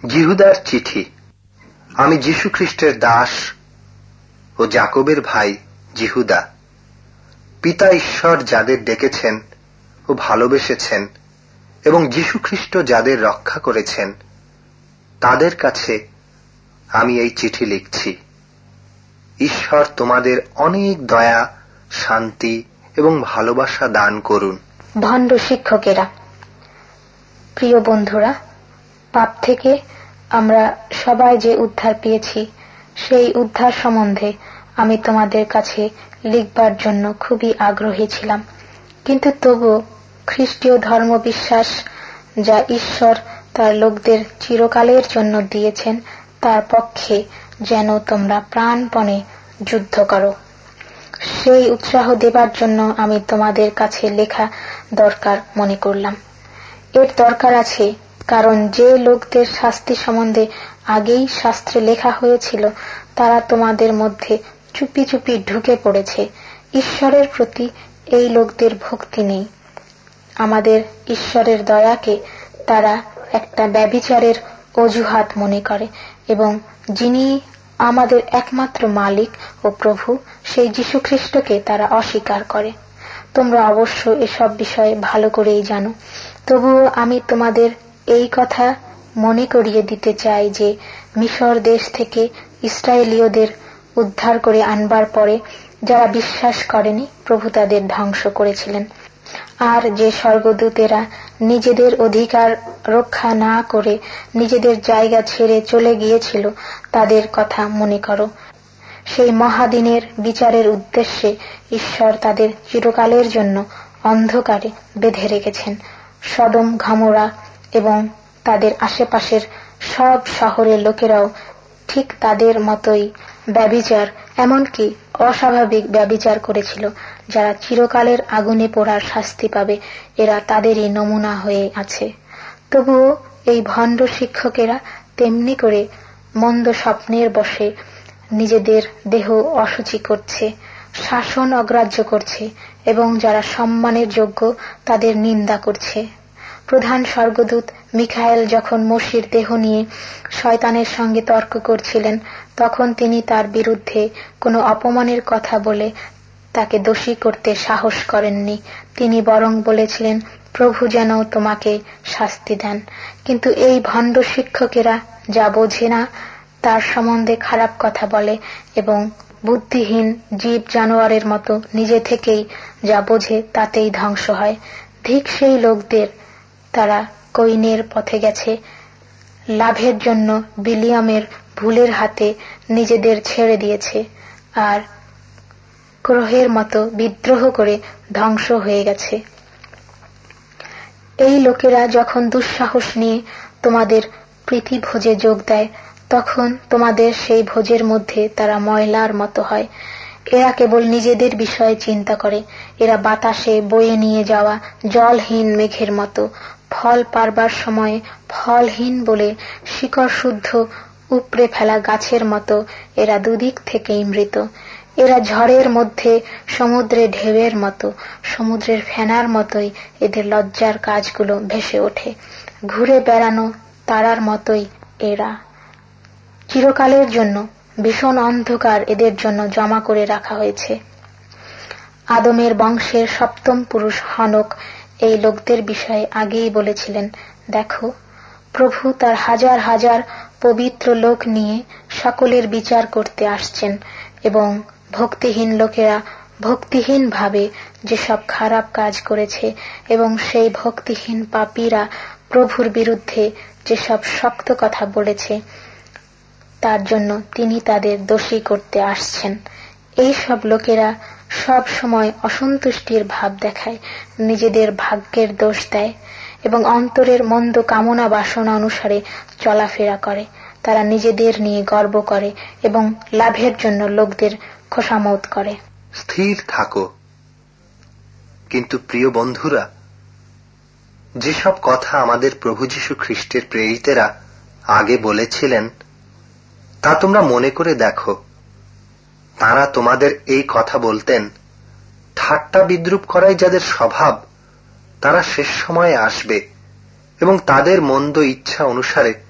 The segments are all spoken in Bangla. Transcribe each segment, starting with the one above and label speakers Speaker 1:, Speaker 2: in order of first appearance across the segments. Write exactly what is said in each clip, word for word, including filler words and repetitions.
Speaker 1: জিহুদার চিঠি। আমি যীশু খ্রিস্টের দাস ও যাকবের ভাই জিহুদা, পিতা ঈশ্বর যাদের ডেকেছেন ও ভালোবেসেছেন এবং যীশু খ্রিস্ট যাদের রক্ষা করেছেন তাদের কাছে আমি এই চিঠি লিখছি। ঈশ্বর তোমাদের অনেক দয়া, শান্তি এবং ভালোবাসা দান করুন।
Speaker 2: ভণ্ড শিক্ষকেরা। প্রিয় বন্ধুরা, পাপ থেকে আমরা সবাই যে উদ্ধার পেয়েছি সেই উদ্ধার সম্বন্ধে আমি তোমাদের কাছে লিখবার জন্য খুবই আগ্রহী ছিলাম। কিন্তু তবু খ্রিস্টীয় ধর্ম বিশ্বাস যা ঈশ্বর তার লোকদের চিরকালের জন্য দিয়েছেন তার পক্ষে যেন তোমরা প্রাণপণে যুদ্ধ করো, সেই উৎসাহ দেবার জন্য আমি তোমাদের কাছে লেখা দরকার মনে করলাম। এর দরকার আছে কারণ যে লোকদের শাস্তি সম্বন্ধে আগেই শাস্ত্রে লেখা হয়েছিল তারা তোমাদের মধ্যে চুপি চুপি ঢুকে পড়েছে। ঈশ্বরের প্রতি এই লোকদের ভক্তি নেই। আমাদের ঈশ্বরের দয়াকে তারা একটা ব্যভিচারের অজুহাত মনে করে এবং যিনি আমাদের একমাত্র মালিক ও প্রভু সেই যীশু খ্রিস্টকে তারা অস্বীকার করে। তোমরা অবশ্য এসব বিষয়ে ভালো করেই জানো। তবুও আমি তোমাদের এই কথা মনে করিয়ে দিতে চাই যে মিশর দেশ থেকে ইসরায়েলীয়দের উদ্ধার করে আনবার পরে যারা বিশ্বাস করেনি প্রভু তাদের ধ্বংস করেছিলেন। আর যে স্বর্গদূতেরা নিজেদের অধিকার রক্ষা না করে নিজেদের জায়গা ছেড়ে চলে গিয়েছিল তাদের কথা মনে করো। সেই মহাদিনের বিচারের উদ্দেশ্যে ঈশ্বর তাদের চিরকালের জন্য অন্ধকারে বেঁধে রেখেছেন। সদম, গমোরা এবং তাদের আশেপাশের সব শহরের লোকেরাও ঠিক তাদের মতোই ব্যভিচার, এমনকি অস্বাভাবিক ব্যভিচার করেছিল। যারা চিরকালের আগুনে পোড়ার শাস্তি পাবে এরা তাদেরই নমুনা হয়ে আছে। তবুও এই ভণ্ড শিক্ষকেরা তেমনি করে মন্দ স্বপ্নের বশে নিজেদের দেহ অশুচি করছে, শাসন অগ্রাহ্য করছে এবং যারা সম্মানের যোগ্য তাদের নিন্দা করছে। প্রধান স্বর্গদূত মিখায়েল যখন মসির দেহ নিয়ে শয়তানের সঙ্গে তর্ক করছিলেন তখন তিনি তার বিরুদ্ধে কোনো অপমানের কথা বলে তাকে দোষী করতে সাহস করেননি। তিনি বরং বলেছিলেন, প্রভু যেন তোমাকে শাস্তি দেন। কিন্তু এই ভণ্ড শিক্ষকেরা যা বোঝে না তার সম্বন্ধে খারাপ কথা বলে এবং বুদ্ধিহীন জীব জানোয়ারের মতো নিজে থেকেই যা বোঝে তাতেই ধ্বংস হয়। ঠিক সেই লোকদের। তারা কইনের পথে গেছে, লাভের জন্য বিলিয়ামের ভুলের হাতে নিজেদের ছেড়ে দিয়েছে আর ক্রোহের মতো বিদ্রোহ করে ধ্বংস হয়ে গেছে। এই লোকেরা যখন দুঃসাহস নিয়ে তোমাদের প্রীতি ভোজে যোগ দেয় তখন তোমাদের সেই ভোজের মধ্যে তারা ময়লার মতো হয়। এরা কেবল নিজেদের বিষয়ে চিন্তা করে। এরা বাতাসে বয়ে নিয়ে যাওয়া জলহীন মেঘের মতো, ফল পারবার সময় ফলহীন বলে শিকড় শুদ্ধ উপড়ে ফেলা গাছের মতো এরা দুদিক থেকেই মৃত। এরা ঝড়ের মধ্যে সমুদ্রে ঢেউয়ের মতো, সমুদ্রের ফেনার মতোই এদের লজ্জার কাজগুলো ভেসে ওঠে। ঘুরে বেড়ানো তারার মতোই এরা। চিরকালের জন্য ভীষণ অন্ধকার এদের জন্য জমা করে রাখা হয়েছে। আদমের বংশের সপ্তম পুরুষ হনক এই লোকদের বিষয়ে আগেই বলেছিলেন, দেখো, প্রভু তার হাজার হাজার পবিত্র লোক নিয়ে সকলের বিচার করতে আসছেন এবং ভক্তিহীন লোকেরা ভক্তিহীন ভাবে যেসব খারাপ কাজ করেছে এবং সেই ভক্তিহীন পাপীরা প্রভুর বিরুদ্ধে যেসব শক্ত কথা বলেছে তার জন্য তিনি তাদের দোষী করতে আসছেন। এই সব লোকেরা সব সময় অসন্তুষ্টির ভাব দেখায়, নিজেদের ভাগ্যের দোষ দেয় এবং অন্তরের মন্দ কামনা বাসনা অনুসারে চলাফেরা করে। তারা নিজেদের নিয়ে গর্ব করে এবং লাভের জন্য লোকদের খোসামত করে।
Speaker 1: স্থির থাকো। কিন্তু প্রিয় বন্ধুরা, যেসব কথা আমাদের প্রভু যীশু খ্রিস্টের প্রেরিতেরা আগে বলেছিলেন তা তোমরা মনে করে দেখো। তারা তোমাদের এই কথা বলতেন, ঠাট্টা বিদ্রুপ করাই যাদের স্বভাব তারা শেষ সময়ে আসবে এবং তাদের মন্দ ইচ্ছা অনুসারে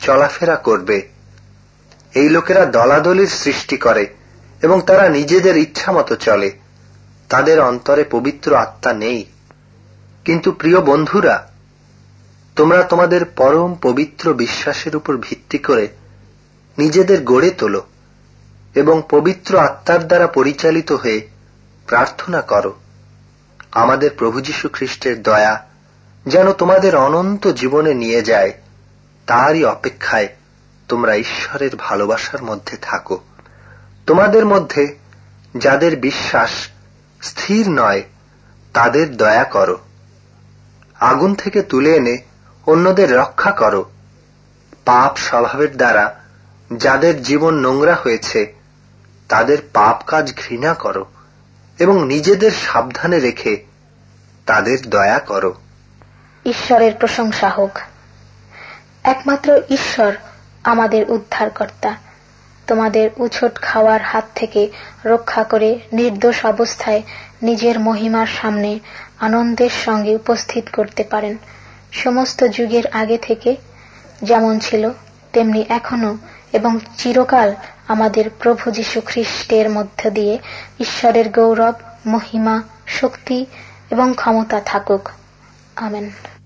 Speaker 1: চলাফেরা করবে। এই লোকেরা দলাদলির সৃষ্টি করে এবং তারা নিজেদের ইচ্ছা মতো চলে। তাদের অন্তরে পবিত্র আত্মা নেই। কিন্তু প্রিয় বন্ধুরা, তোমরা তোমাদের পরম পবিত্র বিশ্বাসের উপর ভিত্তি করে নিজেদের গড়ে তোলো এবং পবিত্র আত্মার দ্বারা পরিচালিত হয়ে প্রার্থনা করো। আমাদের প্রভু যীশু খ্রিস্টের দয়া যেন তোমাদের অনন্ত জীবনে নিয়ে যায়, তারই অপেক্ষায় তোমরা ঈশ্বরের ভালোবাসার মধ্যে থাকো। তোমাদের মধ্যে যাদের বিশ্বাস স্থির নয়, তাদের দয়া করো। আগুন থেকে তুলে এনে অন্যদের রক্ষা করো। পাপ স্বভাবের দ্বারা যাদের জীবন নোংরা হয়েছে, তাদের পাপ কাজ ঘৃণা করো এবং নিজেদের সাবধানে রেখে তাদের দয়া করো।
Speaker 2: ঈশ্বরের প্রশংসা হোক। একমাত্র ঈশ্বর আমাদের উদ্ধারকর্তা। তোমাদের উছট খাওয়ার হাত থেকে রক্ষা করে নির্দোষ অবস্থায় নিজের মহিমার সামনে আনন্দের সঙ্গে উপস্থিত করতে পারেন। সমস্ত যুগের আগে থেকে যেমন ছিল তেমনি এখনো এবং চিরকাল আমাদের প্রভু যীশু খ্রিস্টের মধ্য দিয়ে ঈশ্বরের গৌরব, মহিমা, শক্তি এবং ক্ষমতা থাকুক। আমেন।